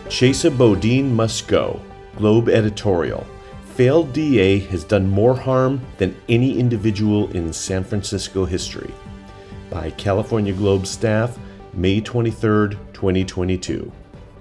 Chesa Boudin must go. Globe editorial. Failed DA has done more harm than any individual in San Francisco history. By California Globe staff, May 23, 2022.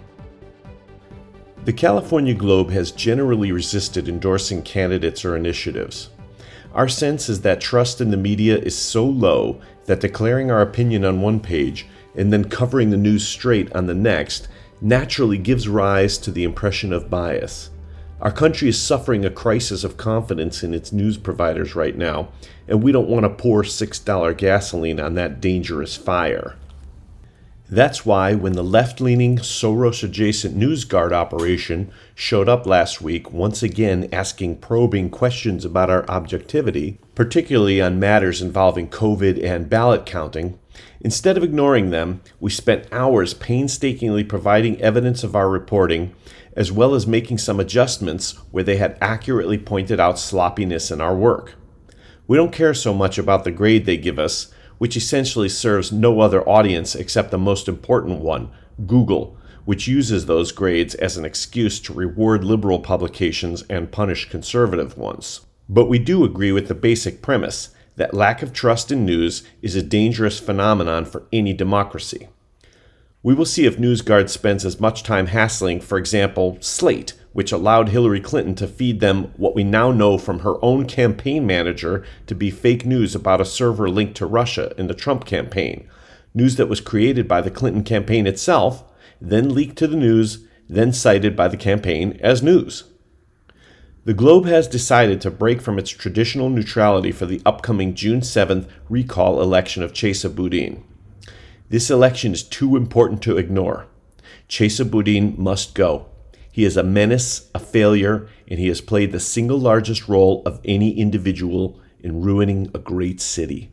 The California Globe has generally resisted endorsing candidates or initiatives. Our sense is that trust in the media is so low that declaring our opinion on one page and then covering the news straight on the next naturally gives rise to the impression of bias. Our country is suffering a crisis of confidence in its news providers right now, and we don't want to pour $6 gasoline on that dangerous fire. That's why when the left-leaning, Soros-adjacent NewsGuard operation showed up last week, once again asking probing questions about our objectivity, particularly on matters involving COVID and ballot counting, instead of ignoring them, we spent hours painstakingly providing evidence of our reporting, as well as making some adjustments where they had accurately pointed out sloppiness in our work. We don't care so much about the grade they give us, which essentially serves no other audience except the most important one, Google, which uses those grades as an excuse to reward liberal publications and punish conservative ones. But we do agree with the basic premise that lack of trust in news is a dangerous phenomenon for any democracy. We will see if NewsGuard spends as much time hassling, for example, Slate, which allowed Hillary Clinton to feed them what we now know from her own campaign manager to be fake news about a server linked to Russia in the Trump campaign, news that was created by the Clinton campaign itself, then leaked to the news, then cited by the campaign as news. The Globe has decided to break from its traditional neutrality for the upcoming June 7th recall election of Chesa Boudin. This election is too important to ignore. Chesa Boudin must go. He is a menace, a failure, and he has played the single largest role of any individual in ruining a great city.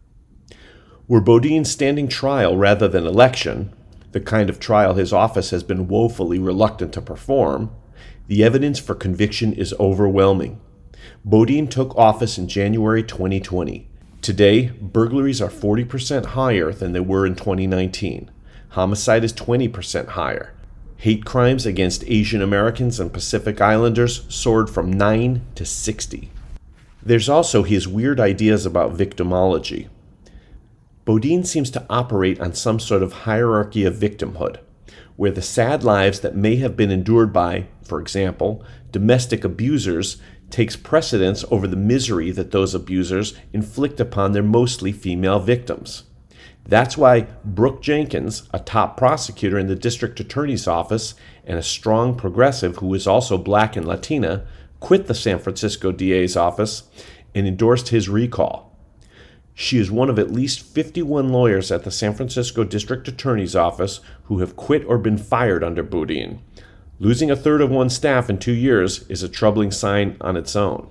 Were Boudin standing trial rather than election, the kind of trial his office has been woefully reluctant to perform, the evidence for conviction is overwhelming. Boudin took office in January 2020. Today, burglaries are 40% higher than they were in 2019. Homicide is 20% higher. Hate crimes against Asian Americans and Pacific Islanders soared from 9 to 60. There's also his weird ideas about victimology. Boudin seems to operate on some sort of hierarchy of victimhood, where the sad lives that may have been endured by, for example, domestic abusers takes precedence over the misery that those abusers inflict upon their mostly female victims. That's why Brooke Jenkins, a top prosecutor in the district attorney's office and a strong progressive who is also black and Latina, quit the San Francisco DA's office and endorsed his recall. She is one of at least 51 lawyers at the San Francisco district attorney's office who have quit or been fired under Boudin. Losing a third of one's staff in 2 years is a troubling sign on its own.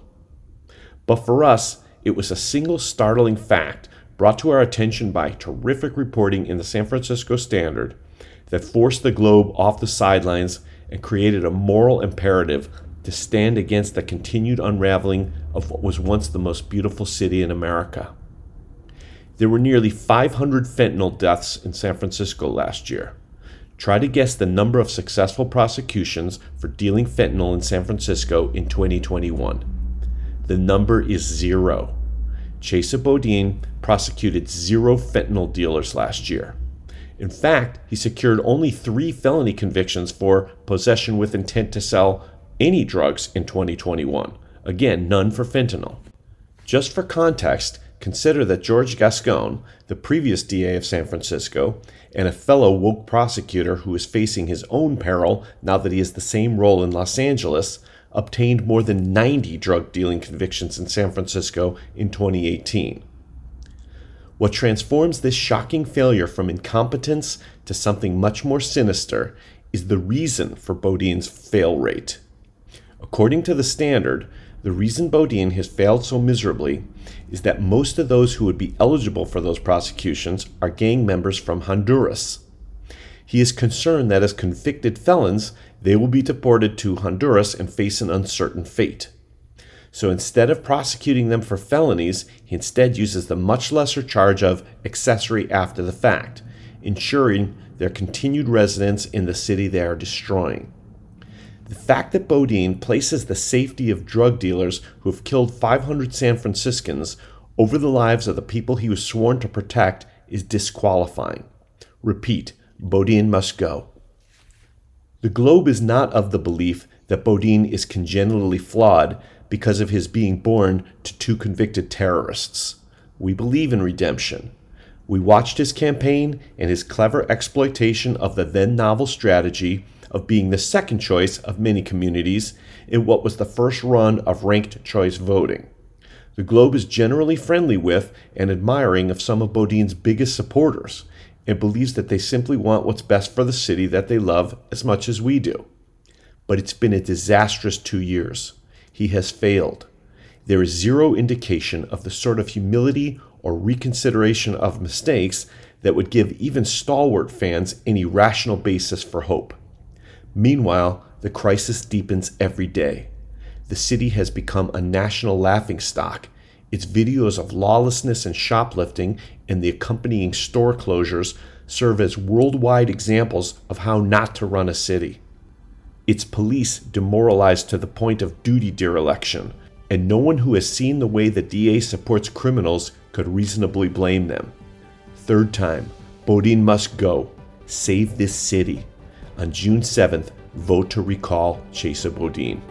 But for us, it was a single startling fact brought to our attention by terrific reporting in the San Francisco Standard that forced the Globe off the sidelines and created a moral imperative to stand against the continued unraveling of what was once the most beautiful city in America. There were nearly 500 fentanyl deaths in San Francisco last year. Try to guess the number of successful prosecutions for dealing fentanyl in San Francisco in 2021. The number is 0. Chesa Boudin prosecuted 0 fentanyl dealers last year. In fact, he secured only 3 felony convictions for possession with intent to sell any drugs in 2021. Again, none for fentanyl. Just for context, consider that George Gascon, the previous DA of San Francisco, and a fellow woke prosecutor who is facing his own peril now that he has the same role in Los Angeles, obtained more than 90 drug dealing convictions in San Francisco in 2018. What transforms this shocking failure from incompetence to something much more sinister is the reason for Boudin's fail rate. According to the Standard, the reason Boudin has failed so miserably is that most of those who would be eligible for those prosecutions are gang members from Honduras. He is concerned that as convicted felons, they will be deported to Honduras and face an uncertain fate. So instead of prosecuting them for felonies, he instead uses the much lesser charge of accessory after the fact, ensuring their continued residence in the city they are destroying. The fact that Bodine places the safety of drug dealers who have killed 500 San Franciscans over the lives of the people he was sworn to protect is disqualifying. Repeat, Bodine must go. The Globe is not of the belief that Bodine is congenitally flawed because of his being born to two convicted terrorists. We believe in redemption. We watched his campaign and his clever exploitation of the then novel strategy of being the second choice of many communities in what was the first run of ranked choice voting. The Globe is generally friendly with and admiring of some of Bodine's biggest supporters, and believes that they simply want what's best for the city that they love as much as we do. But it's been a disastrous 2 years. He has failed. There is zero indication of the sort of humility or reconsideration of mistakes that would give even stalwart fans any rational basis for hope. Meanwhile, the crisis deepens every day. The city has become a national laughingstock. Its videos of lawlessness and shoplifting and the accompanying store closures serve as worldwide examples of how not to run a city. Its police demoralized to the point of duty dereliction, and no one who has seen the way the DA supports criminals could reasonably blame them. Third time, Bodine must go. Save this city. On June 7th, vote to recall Chesa Boudin.